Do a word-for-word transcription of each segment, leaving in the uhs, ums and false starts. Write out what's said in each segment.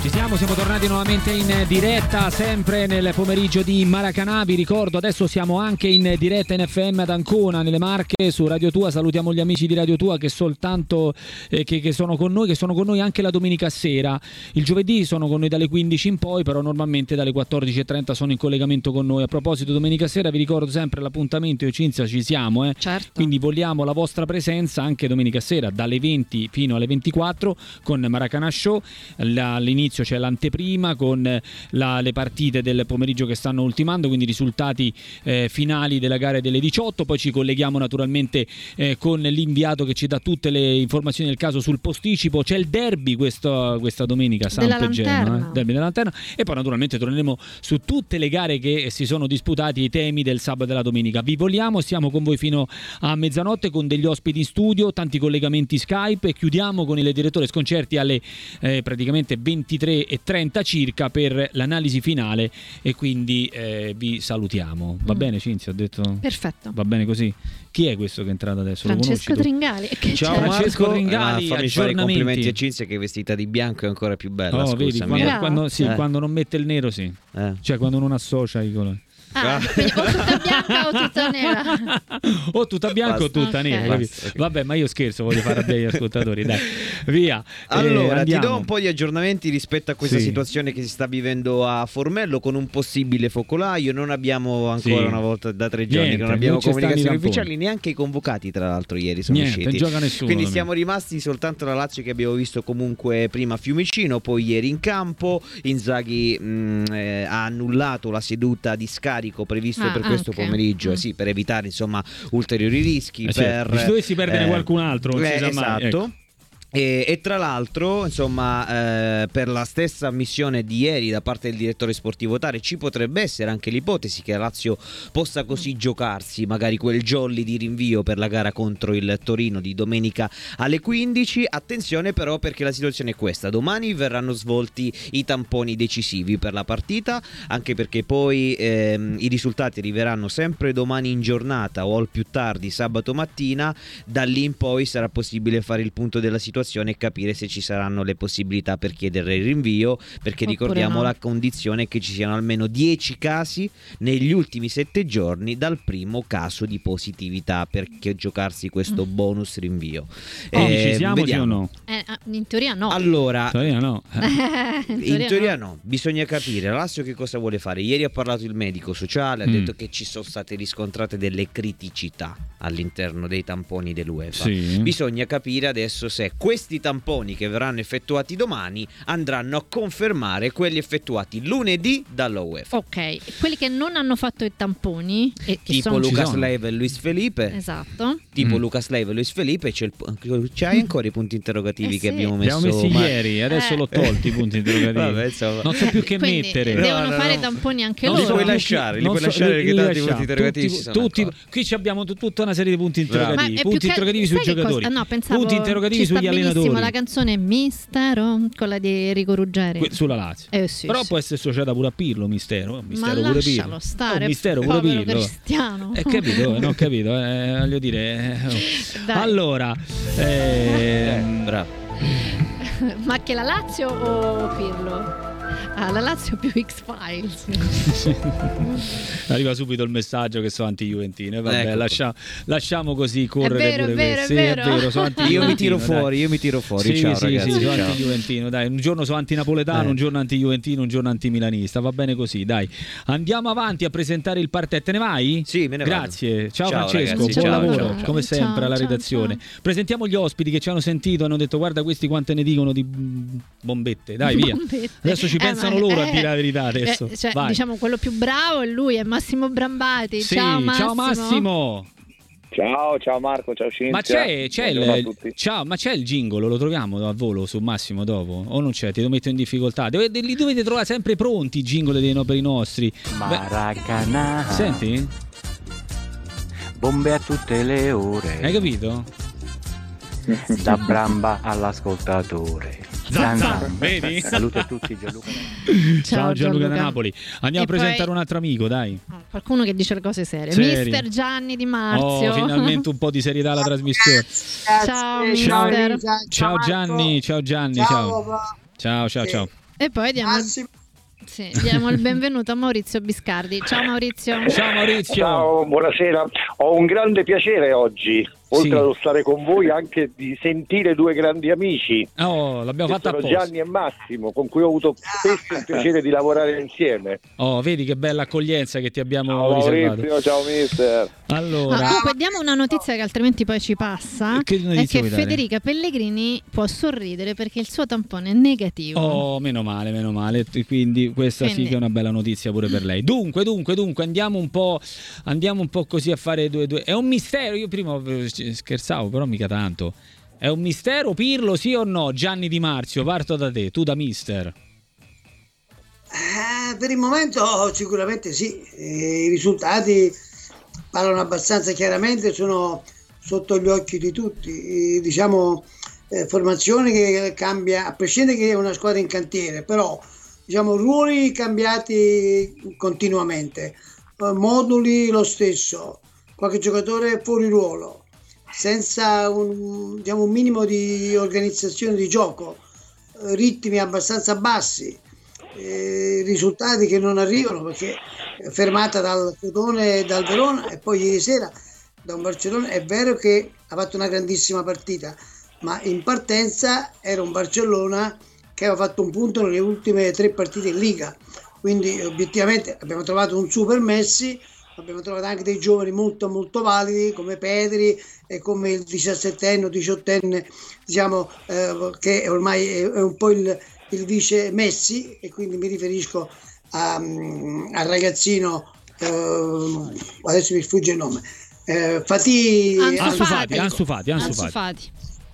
Ci siamo, siamo tornati nuovamente in diretta, sempre nel pomeriggio di Maracanã. Vi ricordo, adesso siamo anche in diretta in F M ad Ancona, nelle Marche, su Radio Tua. Salutiamo gli amici di Radio Tua che soltanto eh, che, che sono con noi, che sono con noi anche la domenica sera. Il giovedì sono con noi dalle quindici in poi, però normalmente dalle quattordici e trenta sono in collegamento con noi. A proposito, domenica sera vi ricordo sempre l'appuntamento, io e Cinzia ci siamo, eh. Certo. Quindi vogliamo la vostra presenza anche domenica sera dalle venti fino alle ventiquattro con Maracanã Show. All'inizio c'è l'anteprima con la, le partite del pomeriggio che stanno ultimando, quindi i risultati eh, finali della gara delle diciotto. Poi ci colleghiamo naturalmente eh, con l'inviato che ci dà tutte le informazioni del caso sul posticipo. C'è il derby questo, questa domenica, Samp e Genoa, eh? Derby della Lanterna. E poi naturalmente torneremo su tutte le gare che si sono disputati, i temi del sabato e della domenica. Vi vogliamo, siamo con voi fino a mezzanotte con degli ospiti in studio, tanti collegamenti Skype, e chiudiamo con il direttore Sconcerti alle eh, praticamente ventitré e trenta circa per l'analisi finale, e quindi eh, vi salutiamo. Va mm. bene Cinzia, ho detto? Perfetto. Va bene così. Chi è questo che è entrato adesso? Francesco Tringali. Che Ciao c'è? Francesco Marco, Tringali, ah, fammi fare i complimenti a Cinzia che è vestita di bianco è ancora più bella. Oh, vedi, quando, eh. quando, sì, eh. quando non mette il nero, sì. Eh. Cioè quando non associa i colori. Ah, quindi o tutta bianca o tutta nera. O tutta bianca Basta. o tutta Okay. nera. Basta, okay. Vabbè, ma io scherzo, voglio fare arrabbiare gli ascoltatori, dai. Via. Allora, eh, ti do un po' di aggiornamenti rispetto a questa Sì. situazione che si sta vivendo a Formello con un possibile focolaio. Non abbiamo ancora Sì. una volta da tre giorni Niente, che non abbiamo non ci stanno i comunicazioni tamponi. ufficiali, neanche i convocati tra l'altro ieri sono Niente, usciti. gioca nessuno. Quindi siamo rimasti soltanto la Lazio che abbiamo visto comunque prima a Fiumicino, poi ieri in campo. Inzaghi mh, eh, ha annullato la seduta di scarico previsto Ah, per questo okay. pomeriggio, Mm. sì, per evitare insomma ulteriori rischi. Eh sì, per, se dovessi perdere eh, qualcun altro, non si eh, sa mai, esatto. ecco. E, e tra l'altro, insomma, eh, per la stessa ammissione di ieri da parte del direttore sportivo Tare, ci potrebbe essere anche l'ipotesi che la Lazio possa così giocarsi magari quel jolly di rinvio per la gara contro il Torino di domenica alle quindici. Attenzione però, perché la situazione è questa: domani verranno svolti i tamponi decisivi per la partita, anche perché poi ehm, i risultati arriveranno sempre domani in giornata o al più tardi sabato mattina. Da lì in poi sarà possibile fare il punto della situazione e capire se ci saranno le possibilità per chiedere il rinvio, perché Oppure ricordiamo no. la condizione è che ci siano almeno dieci casi negli ultimi sette giorni dal primo caso di positività per giocarsi questo bonus rinvio. Quindi Eh, ci siamo, vediamo. sì o no? Eh, in teoria no. Allora, Torino no. in in teoria no, bisogna capire la Lazio che cosa vuole fare. Ieri ha parlato il medico sociale, ha Mm. detto che ci sono state riscontrate delle criticità all'interno dei tamponi dell'UEFA. Sì. Bisogna capire adesso se questi tamponi che verranno effettuati domani andranno a confermare quelli effettuati lunedì dalla UEFA. Ok, quelli che non hanno fatto i tamponi e che Tipo sono... Lucas sono. Leiva e Luis Felipe. Esatto. Tipo Mm. Lucas Leiva e Luis Felipe, c'è il, c'hai ancora i punti interrogativi Eh che sì. abbiamo Li messo? abbiamo messi ma- ieri, adesso Eh. l'ho tolti i punti interrogativi. Vabbè, insomma. Non so più che Quindi mettere. devono No, no, fare no. i tamponi anche Non Li loro. puoi più lasciare, che- li non puoi so- lasciare li perché tanti lasciamo. punti interrogativi Tutti- ci sono tutti- ancora. qui ci abbiamo t- tutta una serie di punti Bravo. interrogativi. Ma è Punti più che- interrogativi sui sai che giocatori. cosa- no, pensavo punti interrogativi ci sta sugli benissimo allenatori. la canzone Mistero, quella di Enrico Ruggeri. Que- sulla Lazio. Eh, sì, Però sì. può essere associata pure a Pirlo, mistero. Ma Mistero pure Pirlo. lascialo stare, Oh, mistero pure povero Pirlo. Cristiano. Eh, capito, non ho capito, eh, voglio dire. eh, oh. Dai. Allora, eh, Bravo. Ma che la Lazio o Pirlo? Ah, la Lazio più X-Files. arriva subito il messaggio che sono anti-juventino. Vabbè, Ecco. lascia- lasciamo così correre È vero, pure è vero, questo. è Sì, vero. è vero, sono anti-juventino, Io mi tiro dai. fuori, io mi tiro fuori. Sì, Ciao sì, ragazzi. sì, sono ciao. anti-juventino, dai, un giorno sono antinapoletano, Eh. un giorno anti-juventino, un giorno antimilanista, va bene così, dai. Andiamo avanti a presentare il parterre, te ne vai? Sì, me ne vado. Grazie, ciao, Ciao, Francesco, ragazzi, buon ciao, lavoro, ciao, ciao. come Ciao, sempre alla ciao, redazione. ciao. Presentiamo gli ospiti che ci hanno sentito e hanno detto guarda questi quante ne dicono di mm, bombette, dai via. Bombette. Adesso ci Eh, pensano ma- loro a eh, dire la verità adesso. eh, cioè, Vai. diciamo quello più bravo è lui, è Massimo Brambati. Sì, ciao Massimo. ciao Massimo. Ciao, ciao Marco, ciao Cinzia. Ma c'è, c'è Buongiorno a il tutti. ciao, ma c'è il jingle, lo troviamo a volo su Massimo dopo? O non c'è? Ti lo metto in difficoltà. Dovete, li dovete trovare sempre pronti i jingle dei no per i nostri. Maracanã, Beh, senti? bombe a tutte le ore, Hai capito? da Bramba all'ascoltatore. Zan, Zan, zan, zan. vedi? Saluto a tutti, Gianluca. Ciao Gianluca da Napoli. Andiamo E a presentare poi- un altro amico, dai. Oh, qualcuno che dice le cose serie. Seri. Mister Gianni Di Marzio. Oh, finalmente un po' di serietà alla trasmissione. Ciao, Ciao, mister. ciao Gianni, ciao Gianni, ciao. Ciao, ciao, ciao. E E poi diamo, Massimo. sì, diamo il benvenuto a Maurizio Biscardi. Ciao Maurizio. Ciao Maurizio. Ciao, buonasera. Ho un grande piacere oggi, oltre Sì. allo stare con voi, anche di sentire due grandi amici. Oh, l'abbiamo che fatta sono apposta. Gianni e Massimo, con cui ho avuto spesso il piacere di lavorare insieme. Oh, vedi che bella accoglienza che ti abbiamo Ciao riservato. Maurizio, ciao mister. Allora, Ah, comunque diamo una notizia che altrimenti poi ci passa. Che È notizia che vuoi dare? Federica Pellegrini può sorridere perché il suo tampone è negativo. oh, meno male, meno male. E quindi questa Quindi- sì che è una bella notizia pure per lei. Dunque, dunque, dunque, andiamo un po', andiamo un po' così a fare due, due. È un mistero. Io prima eh, scherzavo, però mica tanto. È un mistero, Pirlo, sì o no? Gianni Di Marzio, parto da te, tu da mister. Eh, per il momento sicuramente sì, eh, i risultati parlano abbastanza chiaramente, sono sotto gli occhi di tutti. Eh, diciamo eh, formazione che cambia, a prescindere che è una squadra in cantiere, però diciamo ruoli cambiati continuamente, eh, moduli lo stesso, qualche giocatore fuori ruolo, senza un, diciamo, un minimo di organizzazione di gioco, eh, ritmi abbastanza bassi, eh, risultati che non arrivano perché è fermata dal Crotone e dal Verona e poi ieri sera da un Barcellona. È vero che ha fatto una grandissima partita, ma in partenza era un Barcellona che aveva fatto un punto nelle ultime tre partite in Liga, quindi obiettivamente abbiamo trovato un super Messi, abbiamo trovato anche dei giovani molto molto validi come Pedri e come il diciassettenne o diciottenne, diciamo, eh, che ormai è, è un po' il, il vice Messi, e quindi mi riferisco a, al ragazzino, eh, adesso mi sfugge il nome, eh, Fatih, Ansu Ansu Fati. Fati, Ansu Fati, Ansu Ansu Fati. Fati.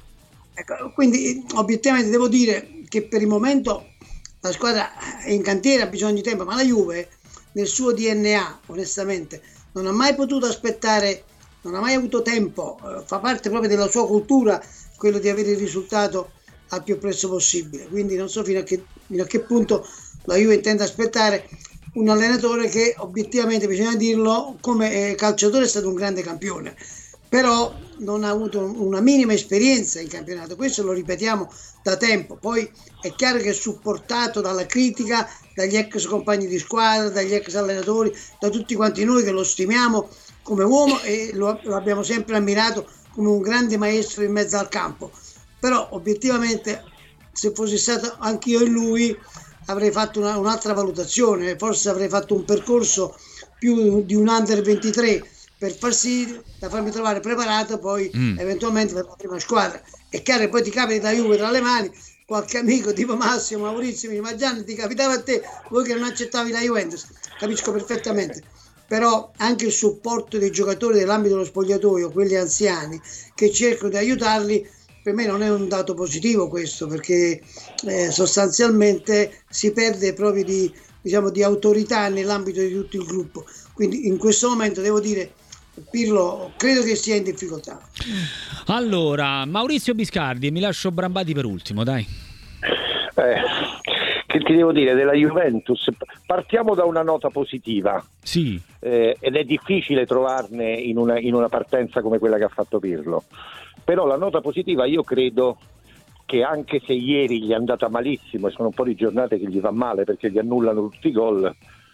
ecco, quindi obiettivamente devo dire che per il momento la squadra è in cantiere, ha bisogno di tempo, ma la Juve nel suo D N A onestamente non ha mai potuto aspettare, non ha mai avuto tempo, eh, fa parte proprio della sua cultura quello di avere il risultato al più presto possibile, quindi non so fino a che, fino a che punto la Juve intende aspettare un allenatore che obiettivamente, bisogna dirlo, come eh, calciatore è stato un grande campione, però non ha avuto una minima esperienza in campionato, questo lo ripetiamo da tempo. Poi è chiaro che è supportato dalla critica, dagli ex compagni di squadra, dagli ex allenatori, da tutti quanti noi che lo stimiamo come uomo e lo, lo abbiamo sempre ammirato come un grande maestro in mezzo al campo, però obiettivamente se fossi stato anch'io in lui avrei fatto una, un'altra valutazione, forse avrei fatto un percorso più di un under ventitré per far sì da farmi trovare preparato poi mm. eventualmente per la prima squadra. È chiaro che poi ti capita la Juve tra le mani, qualche amico tipo Massimo, Maurizio mi dice: ma Gianni, ti capitava a te, voi che non accettavi la Juventus, capisco perfettamente, però anche il supporto dei giocatori nell'ambito dello spogliatoio, quelli anziani che cercano di aiutarli, per me non è un dato positivo questo, perché eh, sostanzialmente si perde proprio di, diciamo, di autorità nell'ambito di tutto il gruppo, quindi in questo momento devo dire Pirlo credo che sia in difficoltà. Allora, Maurizio Biscardi, mi lascio Brambati per ultimo, dai. Eh, che ti devo dire della Juventus? Partiamo da una nota positiva. Sì. Eh, ed è difficile trovarne in una, in una partenza come quella che ha fatto Pirlo. Però la nota positiva, io credo che anche se ieri gli è andata malissimo e sono un po' di giornate che gli va male perché gli annullano tutti i gol,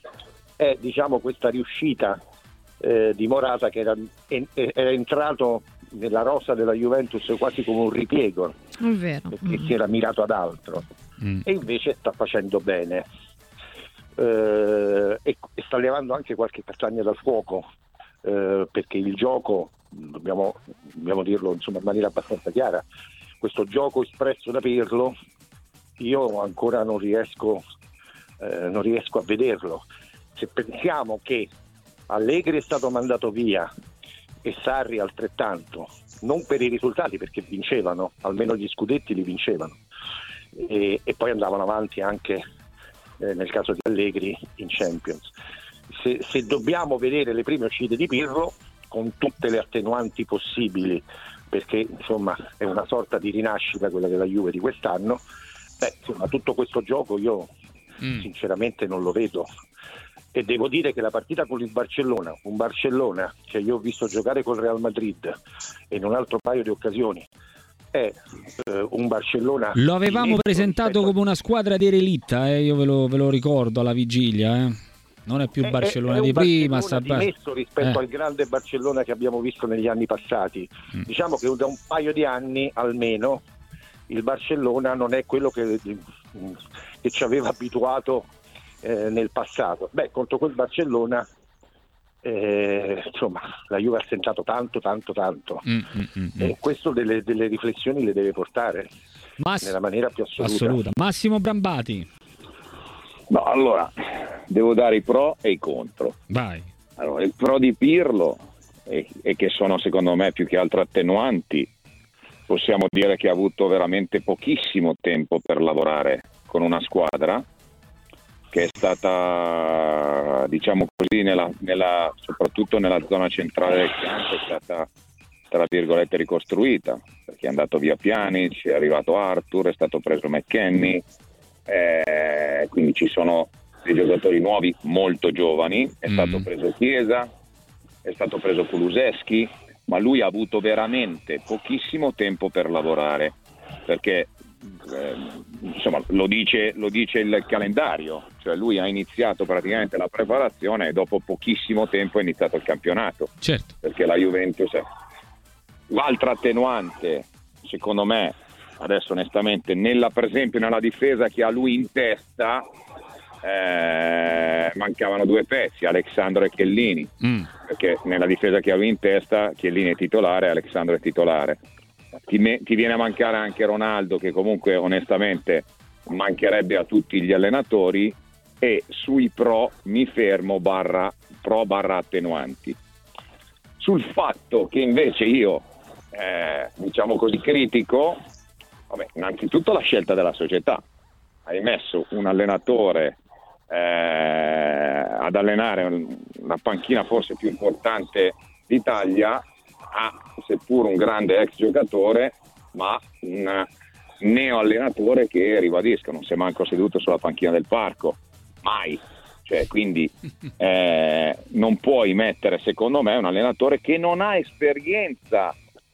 è diciamo questa riuscita eh, di Morata che era, era entrato nella rosa della Juventus quasi come un ripiego, È vero. perché Mm. si era mirato ad altro mm. e invece sta facendo bene eh, e, e sta levando anche qualche castagna dal fuoco eh, perché il gioco, dobbiamo, dobbiamo dirlo insomma in maniera abbastanza chiara, questo gioco espresso da Pirlo io ancora non riesco eh, non riesco a vederlo. Se pensiamo che Allegri è stato mandato via e Sarri altrettanto, non per i risultati perché vincevano, almeno gli scudetti li vincevano e, e poi andavano avanti anche eh, nel caso di Allegri in Champions. Se, se dobbiamo vedere le prime uscite di Pirlo con tutte le attenuanti possibili, perché insomma è una sorta di rinascita quella della Juve di quest'anno, beh, insomma tutto questo gioco io mm. sinceramente non lo vedo. E devo dire che la partita con il Barcellona, un Barcellona che io ho visto giocare col Real Madrid e in un altro paio di occasioni, è eh, un Barcellona. Lo avevamo presentato rispetto... come una squadra di relitta, eh? Io ve lo, ve lo ricordo alla vigilia, eh? Non è più è, Barcellona è, è di prima, sta dimesso rispetto eh. al grande Barcellona che abbiamo visto negli anni passati. Mm. Diciamo che da un paio di anni almeno il Barcellona non è quello che, che ci aveva abituato eh, nel passato. Beh, contro quel Barcellona eh, insomma la Juve ha stentato tanto tanto tanto mm, mm, mm, e questo delle, delle riflessioni le deve portare Mass- nella maniera più assoluta. assoluta. Massimo Brambati. No, allora devo dare i pro e i contro. Vai. Allora, il pro di Pirlo e, e che sono secondo me più che altro attenuanti, possiamo dire che ha avuto veramente pochissimo tempo per lavorare con una squadra che è stata, diciamo così, nella, nella, soprattutto nella zona centrale del campo, è stata tra virgolette ricostruita, perché è andato via Pjanic, è arrivato Arthur, è stato preso McKennie, eh, quindi ci sono dei giocatori nuovi molto giovani, è mm. stato preso Chiesa, è stato preso Kulusevski, ma lui ha avuto veramente pochissimo tempo per lavorare, perché eh, insomma lo dice, lo dice il calendario, cioè lui ha iniziato praticamente la preparazione e dopo pochissimo tempo è iniziato il campionato, certo. Perché la Juventus è... L'altra attenuante, secondo me, adesso onestamente, nella, per esempio nella difesa che ha lui in testa, eh, mancavano due pezzi, Alexandro e Chiellini, mm. perché nella difesa che ha lui in testa Chiellini è titolare, Alexandro è titolare. Ti, me, ti viene a mancare anche Ronaldo, che comunque onestamente mancherebbe a tutti gli allenatori, e sui pro mi fermo barra pro barra attenuanti. Sul fatto che invece io eh, diciamo così critico, vabbè, innanzitutto la scelta della società. Hai messo un allenatore eh, ad allenare una panchina forse più importante d'Italia, a seppur un grande ex giocatore, ma un neo allenatore che, ribadisco, non si è manco seduto sulla panchina del Parco, mai. Cioè, quindi eh, non puoi mettere, secondo me, un allenatore che non ha esperienza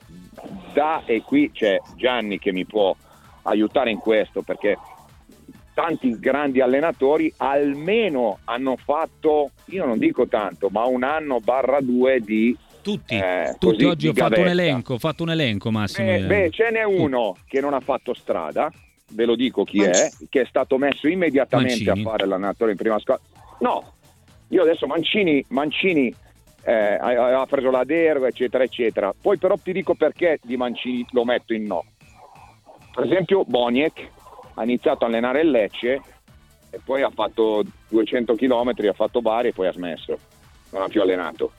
da, e qui c'è Gianni che mi può aiutare in questo, perché tanti grandi allenatori almeno hanno fatto, io non dico tanto, ma un anno barra due di tutti, eh, tutti così, oggi ho fatto gavetta. un elenco, ho fatto un elenco Massimo. Beh, beh ce n'è uno che non ha fatto strada, ve lo dico chi Mancini. è, che è stato messo immediatamente Mancini. a fare l'allenatore in prima squadra. No, io adesso Mancini, Mancini eh, ha preso la deroga, eccetera, eccetera. Poi però ti dico perché di Mancini lo metto in no. Per esempio Boniek ha iniziato a allenare il Lecce e poi ha fatto duecento chilometri, ha fatto Bari e poi ha smesso, non ha più allenato.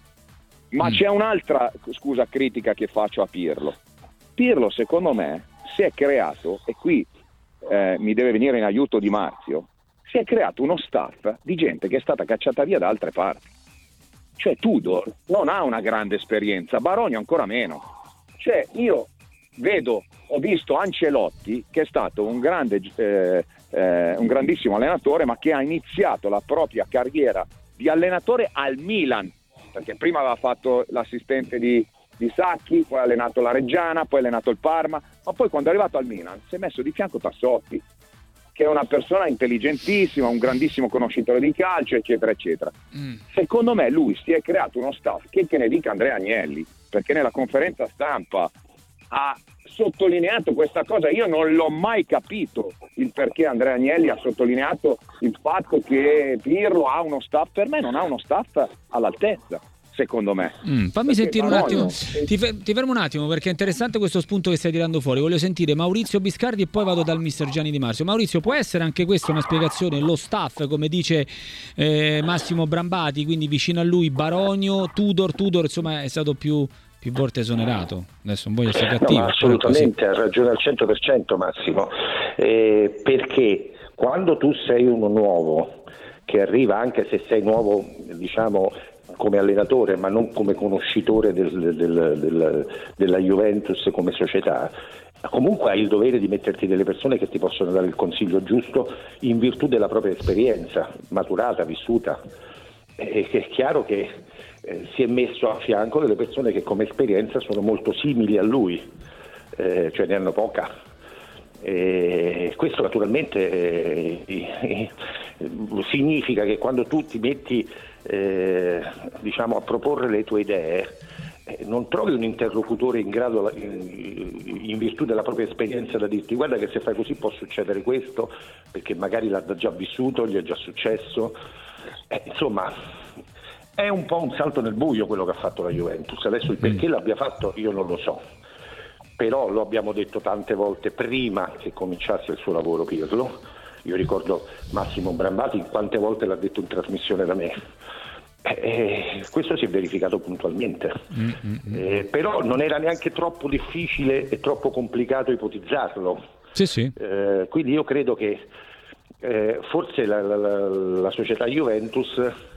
Ma mm. c'è un'altra, scusa, critica che faccio a Pirlo. Pirlo, secondo me, si è creato, e qui eh, mi deve venire in aiuto Di Marzio, si è creato uno staff di gente che è stata cacciata via da altre parti. Cioè Tudor non ha una grande esperienza, Baroni ancora meno. Cioè io vedo, ho visto Ancelotti, che è stato un grande, eh, eh, un grandissimo allenatore, ma che ha iniziato la propria carriera di allenatore al Milan, perché prima aveva fatto l'assistente di, di Sacchi, poi ha allenato la Reggiana, poi ha allenato il Parma, ma poi quando è arrivato al Milan si è messo di fianco Tassotti, che è una persona intelligentissima, un grandissimo conoscitore di calcio, eccetera, eccetera. Mm. Secondo me lui si è creato uno staff, che che ne dica Andrea Agnelli, perché nella conferenza stampa ha sottolineato questa cosa. Io non l'ho mai capito il perché Andrea Agnelli ha sottolineato il fatto che Pirlo ha uno staff. Per me non ha uno staff all'altezza, secondo me. Mm, fammi perché sentire un attimo, ti, ti fermo un attimo perché è interessante questo spunto che stai tirando fuori. Voglio sentire Maurizio Biscardi e poi vado dal mister Gianni Di Marzio. Maurizio, può essere anche questa una spiegazione? Lo staff, come dice eh, Massimo Brambati, quindi vicino a lui Baronio, Tudor, Tudor insomma è stato più più volte esonerato, adesso non voglio essere cattivo. No, assolutamente, ha ragione al cento per cento Massimo, eh, perché quando tu sei uno nuovo che arriva, anche se sei nuovo diciamo come allenatore ma non come conoscitore del, del, del, della Juventus come società, comunque hai il dovere di metterti delle persone che ti possono dare il consiglio giusto in virtù della propria esperienza maturata, vissuta. E è chiaro che eh, si è messo a fianco delle persone che come esperienza sono molto simili a lui, eh, cioè ne hanno poca. E questo naturalmente eh, eh, significa che quando tu ti metti eh, diciamo a proporre le tue idee, eh, non trovi un interlocutore in grado, in, in virtù della propria esperienza, da dirti guarda che se fai così può succedere questo, perché magari l'ha già vissuto, gli è già successo. Eh, insomma, è un po' un salto nel buio quello che ha fatto la Juventus. Adesso il perché l'abbia fatto io non lo so, però lo abbiamo detto tante volte prima che cominciasse il suo lavoro Pirlo. Io ricordo Massimo Brambati quante volte l'ha detto in trasmissione da me. Eh, questo si è verificato puntualmente, mm-hmm. eh, però non era neanche troppo difficile e troppo complicato ipotizzarlo. Sì, sì. Eh, quindi io credo che eh, forse la, la, la, la società Juventus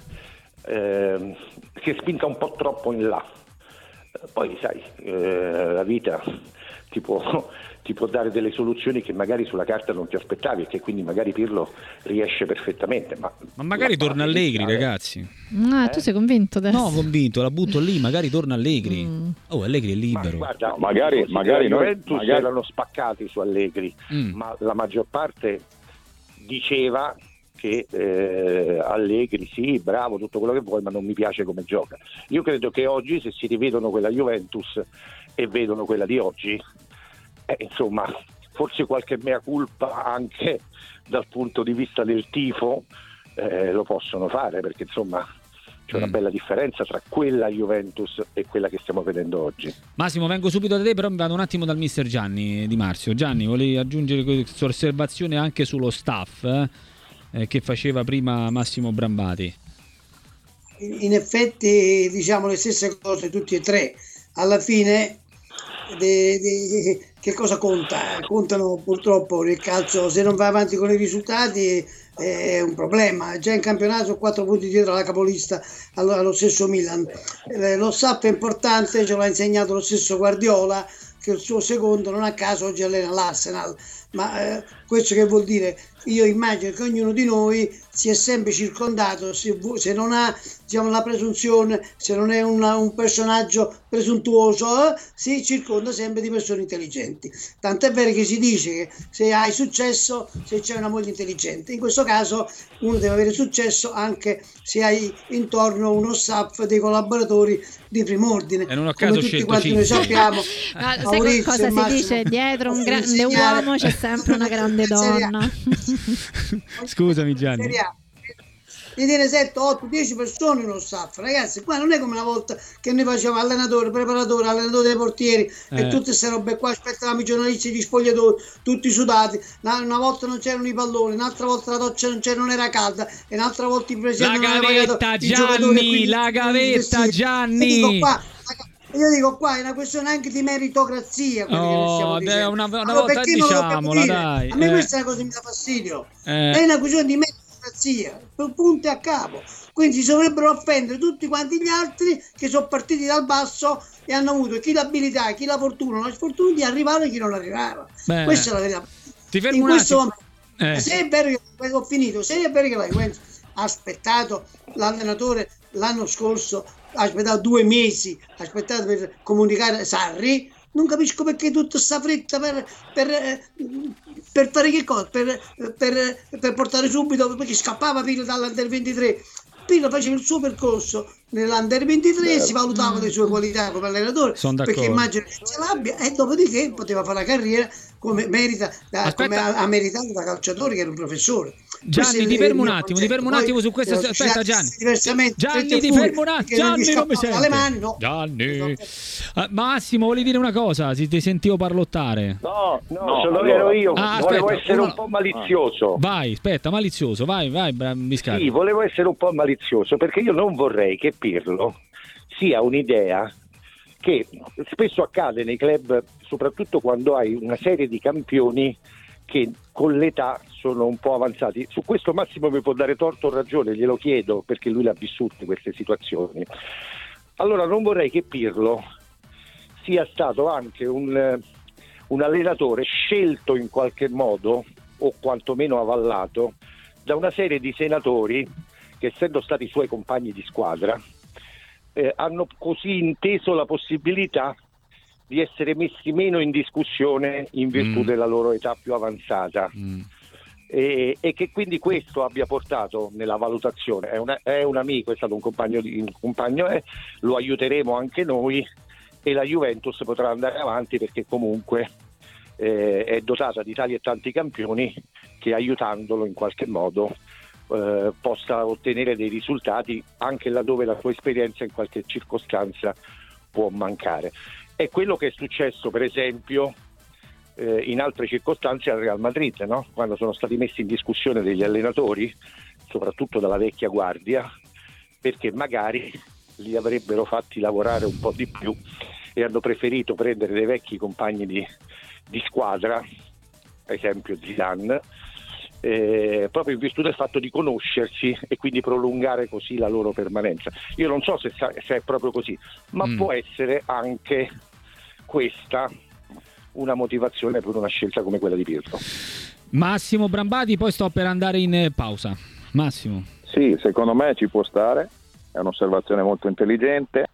eh, si è spinta un po' troppo in là. Poi sai, eh, la vita ti può, ti può dare delle soluzioni che magari sulla carta non ti aspettavi e che quindi magari Pirlo riesce perfettamente. Ma, ma magari torna Allegri, iniziale. Ragazzi. Ah, eh? tu sei convinto adesso? No, convinto, la butto lì, magari torna Allegri. Mm. Oh, Allegri è libero. Ma guarda, no, magari, magari noi Juventus magari... erano spaccati su Allegri, mm. ma la maggior parte diceva che eh, Allegri sì, bravo, tutto quello che vuoi, ma non mi piace come gioca. Io credo che oggi, se si rivedono quella Juventus e vedono quella di oggi, eh, insomma, forse qualche mea culpa anche dal punto di vista del tifo eh, lo possono fare, perché insomma c'è una bella differenza tra quella Juventus e quella che stiamo vedendo oggi. Massimo, vengo subito da te, però mi vado un attimo dal mister Gianni Di Marzio. Gianni, volevi aggiungere questa osservazione anche sullo staff eh? Eh, che faceva prima Massimo Brambati? In effetti diciamo le stesse cose tutti e tre. Alla fine de, de, che cosa conta? Contano purtroppo nel calcio, se non vai avanti con i risultati è un problema. Già in campionato quattro punti dietro alla capolista allo stesso Milan. Lo staff è importante, ce l'ha insegnato lo stesso Guardiola, che il suo secondo non a caso oggi allena l'Arsenal. Ma eh, questo che vuol dire? Io immagino che ognuno di noi si è sempre circondato, se, se non ha diciamo, la presunzione, se non è una, un personaggio presuntuoso, eh, si circonda sempre di persone intelligenti. Tant'è vero che si dice che se hai successo, se c'è una moglie intelligente. In questo caso uno deve avere successo anche se hai intorno uno staff dei collaboratori di prim'ordine. E non a caso come tutti quanti noi sappiamo. Ah, sai cosa si dice? Dietro un grande uomo c'è sempre una grande donna. Scusami Gianni. Ne tiene sette, otto, dieci persone uno staff, ragazzi. Qua non è come una volta che noi facevamo allenatore, preparatore, allenatore dei portieri eh. e tutte queste robe qua. Aspettavamo i giornalisti, gli spogliatori, tutti sudati. Una, una volta non c'erano i palloni, un'altra volta la doccia non, c'era, non era calda, e un'altra volta i presidenti non avevano pagato i giocatori. Quindi, la gavetta, Gianni. Io dico qua, io dico qua è una questione anche di meritocrazia. Oh, che è una, una allora, volta diciamola, dai. A me eh. questa è una cosa che mi dà fastidio. Eh. È una questione di meritocrazia. Per punto e a capo, quindi si dovrebbero offendere tutti quanti gli altri che sono partiti dal basso e hanno avuto chi l'abilità, chi la fortuna, la sfortuna di arrivare e chi non arrivava. Beh, questa è la verità. Ti fermo in un questo attimo. momento, eh. se è vero che ho finito, se è vero che la Juventus ha aspettato l'allenatore l'anno scorso, ha aspettato due mesi, ha aspettato per comunicare Sarri. Non capisco perché tutta sta fretta per, per, per fare che cosa? Per, per, per portare subito, perché scappava Pirlo dall'Under ventitré. Pirlo faceva il suo percorso nell'Under ventitré e si valutava le sue qualità come allenatore, perché immagino che ce l'abbia, e dopodiché poteva fare la carriera come merita, da, come ha, ha meritato da calciatore che era un professore. Gianni, ti fermo un attimo, ti fermo un attimo su questo. Aspetta, Gianni. Gianni, ti fermo un attimo. Gianni, non mi senti. Mani, no. Gianni. Uh, Massimo, volevi dire una cosa? Si ti sentivo parlottare. No, no, no sono allora. ero io. Ah, volevo aspetta, essere uno... un po' malizioso. Vai, aspetta, malizioso. Vai, vai, Biscardi. Sì, volevo essere un po' malizioso perché io non vorrei che Pirlo sia un'idea che spesso accade nei club, soprattutto quando hai una serie di campioni che con l'età sono un po' avanzati. Su questo Massimo mi può dare torto o ragione, glielo chiedo perché lui l'ha vissute queste situazioni. Allora non vorrei che Pirlo sia stato anche un, un allenatore scelto in qualche modo, o quantomeno avallato, da una serie di senatori che, essendo stati suoi compagni di squadra, eh, hanno così inteso la possibilità di essere messi meno in discussione in virtù Mm. della loro età più avanzata. Mm. E, e che quindi questo abbia portato nella valutazione, è, una- è un amico, è stato un compagno, di, un compagno eh, lo aiuteremo anche noi e la Juventus potrà andare avanti perché comunque eh, è dotata di tali e tanti campioni che aiutandolo in qualche modo eh, possa ottenere dei risultati anche laddove la sua esperienza in qualche circostanza può mancare. È quello che è successo per esempio eh, in altre circostanze al Real Madrid, no? Quando sono stati messi in discussione degli allenatori, soprattutto dalla vecchia guardia, perché magari li avrebbero fatti lavorare un po' di più e hanno preferito prendere dei vecchi compagni di, di squadra, ad esempio Zidane, eh, proprio in virtù del fatto di conoscersi e quindi prolungare così la loro permanenza. Io non so se, sa- se è proprio così, ma Mm. può essere anche questa una motivazione per una scelta come quella di Pirlo. Massimo Brambati, poi sto per andare in eh, pausa. Massimo. Sì, secondo me ci può stare, è un'osservazione molto intelligente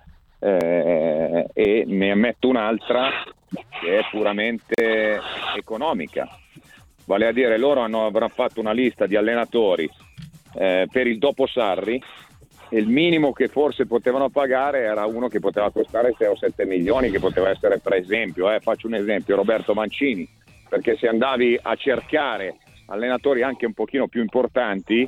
eh, e ne ammetto un'altra che è puramente economica, vale a dire loro hanno, avranno fatto una lista di allenatori eh, per il dopo Sarri e il minimo che forse potevano pagare era uno che poteva costare sei o sette milioni, che poteva essere, per esempio, eh, faccio un esempio, Roberto Mancini, perché se andavi a cercare allenatori anche un pochino più importanti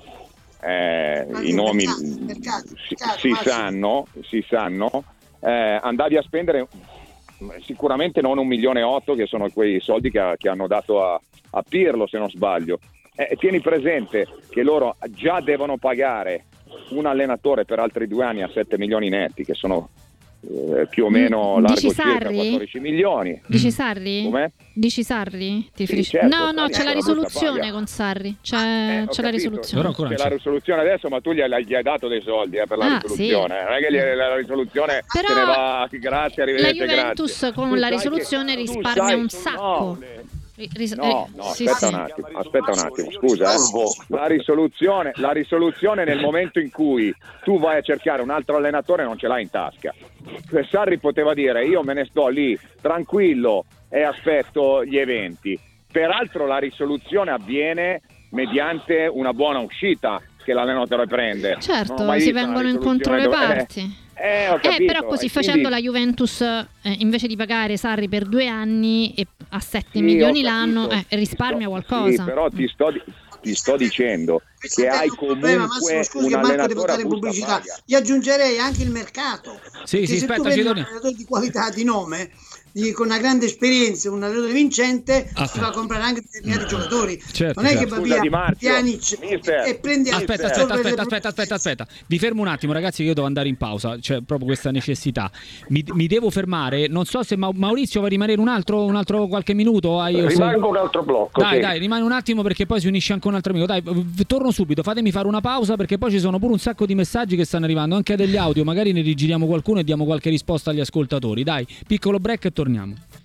eh, Ma i sì, nomi mercato, mercato, si, mercato, si Massimo. sanno, si sanno eh, andavi a spendere sicuramente non un milione e otto che sono quei soldi che, che hanno dato a, a Pirlo, se non sbaglio. Eh, tieni presente che loro già devono pagare un allenatore per altri due anni a sette milioni netti, che sono eh, più o meno Mm, largo dici circa Sarri? quattordici milioni. Dici Sarri? Com'è? Dici Sarri? Ti Sì, riferisci- certo, no, no, Sarri c'è la è la busta risoluzione paga. con Sarri. C'è, Eh, ho c'è la capito. risoluzione. Però ancora non C'è la c'è. risoluzione adesso, ma tu gli hai, gli hai dato dei soldi eh, per la Ah, risoluzione. sì. Non è che gli- la risoluzione Però se ne va, grazie, la arrivederci, Juventus grazie. con Tu la sai risoluzione che- tu risparmia sai- un no, sacco. le- Ri- ris- No, ri- no, sì, aspetta sì. un attimo, aspetta un attimo, scusa. eh. La risoluzione, la risoluzione nel momento in cui tu vai a cercare un altro allenatore non ce l'hai in tasca. Sarri poteva dire io me ne sto lì tranquillo e aspetto gli eventi. Peraltro la risoluzione avviene mediante una buona uscita che l'allenatore prende. Non ho Certo, mai si visto una vengono incontro le risoluzione dove- parti. Eh, ho Eh, capito. però così E facendo quindi- la Juventus, eh, invece di pagare Sarri per due anni e a sette Sì, milioni ho l'anno, capito. eh, risparmia Ti sto- qualcosa. Sì, però ti sto, di- ti sto dicendo Questo che è hai un problema, Massimo, comunque scusi un che Marco deve allenatore a fare busta pubblicità. paga. Gli aggiungerei anche il mercato. Sì, Perché sì, se aspetta, tu ci vedi un torniamo. allenatore di qualità, di nome, di- con una grande esperienza, un allenatore vincente, si Aspetta. va a comprare anche determinati giocatori. Certo, non è certo. che va Scusa, via Di Marzio, Pjanic mister. e, e prende Aspetta, Mister. aspetta, risolve aspetta, le aspetta, aspetta, problematiche. aspetta. Vi fermo un attimo, ragazzi, che io devo andare in pausa. C'è proprio questa necessità. Mi, mi devo fermare. Non so se Ma- Maurizio va a rimanere un altro, un altro qualche minuto. Hai- o se- Rimango un altro blocco. Dai, sì. dai, rimani un attimo perché poi si unisce anche un altro amico. Dai, v- torno subito. Fatemi fare una pausa perché poi ci sono pure un sacco di messaggi che stanno arrivando, anche degli audio. Magari ne rigiriamo qualcuno e diamo qualche risposta agli ascoltatori. Dai, piccolo break e torniamo.